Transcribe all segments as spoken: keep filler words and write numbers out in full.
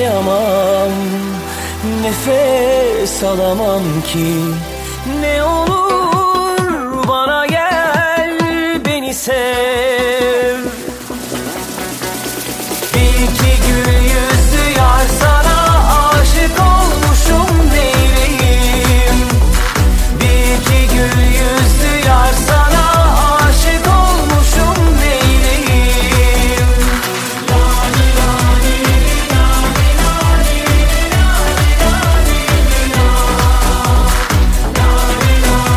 yaşayamam, nefes alamam ki. Ne olur bana gel, beni sev. Bir iki gül yüzlü yar, sana aşık olmuşum neyleyim. Bir iki gül yüzlü yar, sana aşık olmuşum neyleyim. Lali lali lali lali lali lali lali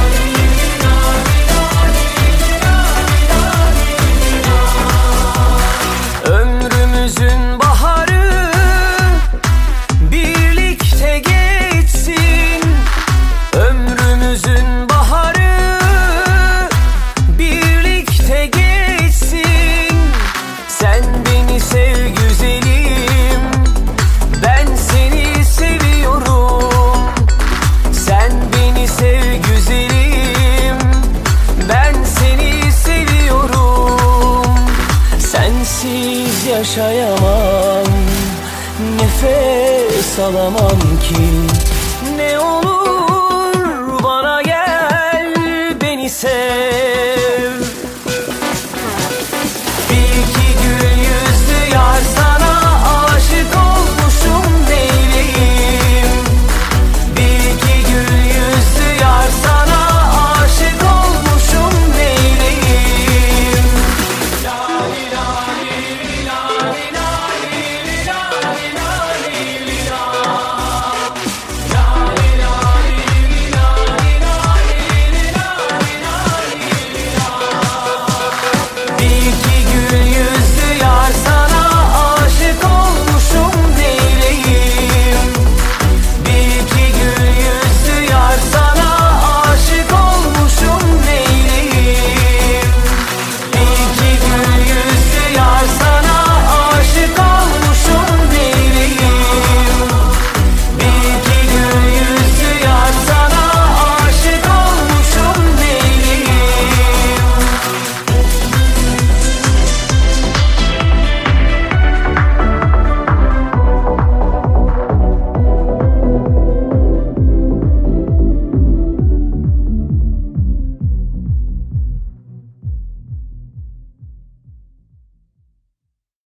lali. Ömrümüzün baharı birlikte geçsin. Ömrümüzün baharı birlikte geçsin. Sen beni sev güzelim, ben seni seviyorum. Sen beni sev güzelim, ben seni seviyorum. Sensiz yaşayamam, nefes alamam ki. Ne olur